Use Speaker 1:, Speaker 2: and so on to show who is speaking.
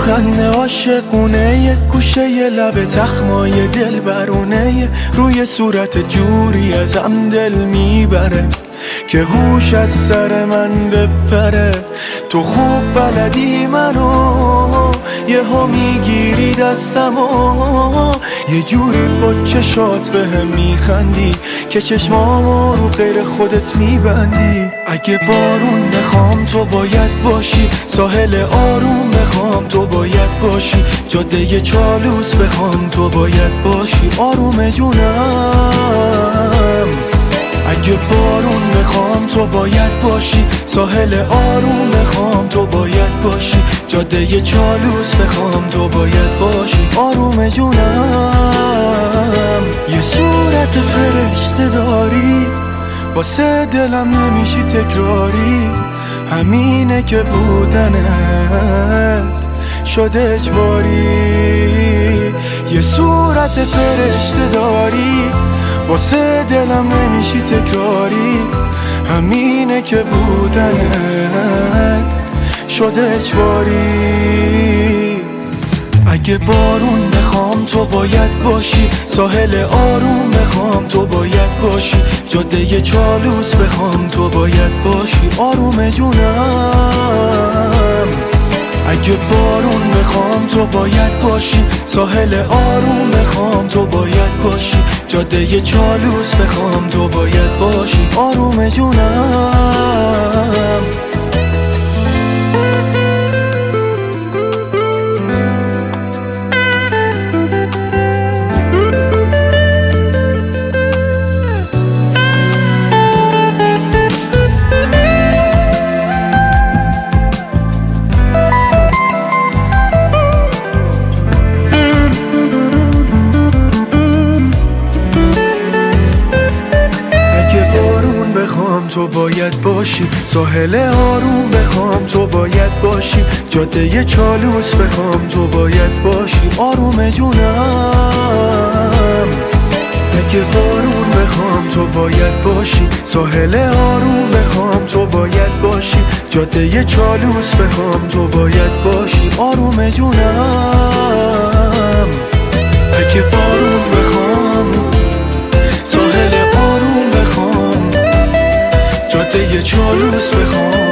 Speaker 1: لبخند عاشقونه، یه گوشه یه لب تخمای دل برونه، روی صورت جوری ازم دل میبره که هوش از سر من بپره. تو خوب بلدی منو، یهو میگیری دستمو، یه جوری با چشات بهم میخندی که چشمامو رو غیر خودت میبندی. اگه بارون بخوام تو باید باشی، ساحل آروم بخوام تو باید باشی، جاده چالوس بخوام تو باید باشی، آروم جونم. اگه بارون بخوام تو باید باشی، ساحل آروم بخوام تو باید باشی، جاده چالوس بخوام تو باید باشی، آروم جونم. یه صورت فرشته داری، واسه دلم نمیشی تکراری، همینه که بودنت شده اجباری. یه صورت فرشته داری، واسه دلم نمیشی تکراری، همینه که بودنت شده اجباری. اگه بارون بخوام تو باید باشی، ساحل آروم بخوام تو باید باشی، جاده چالوس بخوام تو باید باشی، آروم جونم. اگه بارون بخوام تو باید باشی، ساحل آروم بخوام تو باید باشی، جاده چالوس بخوام تو باید باشی، آروم جونم. تو باید باشی، ساحل آروم بخوام تو باید باشی، جاده چالوس بخوام تو باید باشی، آروم جونم. اگه بارون بخوام تو باید باشی، ساحل آروم بخوام تو باید باشی، جاده چالوس بخوام تو باید باشی، آروم جونم. اگه بارون بخوام، ساحل آروم بخوام، جاده چالوس بخوام